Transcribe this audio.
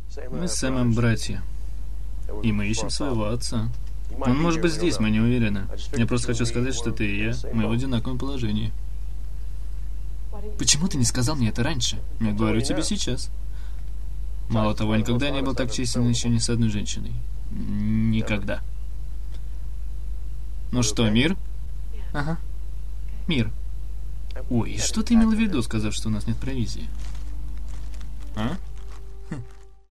Мы с Сэмом братья. И мы ищем своего отца. Он может быть здесь, мы не уверены. Я просто хочу сказать, что ты и я, мы в одинаковом положении. Почему ты не сказал мне это раньше? Я говорю тебе сейчас. Мало того, я никогда не был так честен еще ни с одной женщиной. Никогда. Ну что, мир? Ага. Мир. Ой, и что ты имел в виду, сказав, что у нас нет провизии? А?